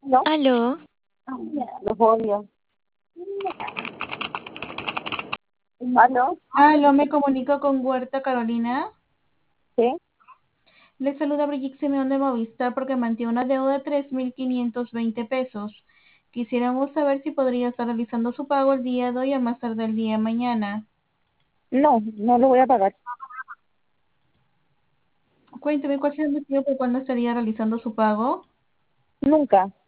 ¿No? Aló, Los odio. ¿Aló? Aló, me comunico con Huerta Carolina. ¿Sí? Le saluda Brigitte Simeón de Movistar porque mantiene una deuda de 3.520 pesos. Quisiéramos saber si podría estar realizando su pago el día de hoy a más tarde el día de mañana. No, no lo voy a pagar. Cuénteme cuál es el motivo por cuál no estaría realizando su pago. Nunca.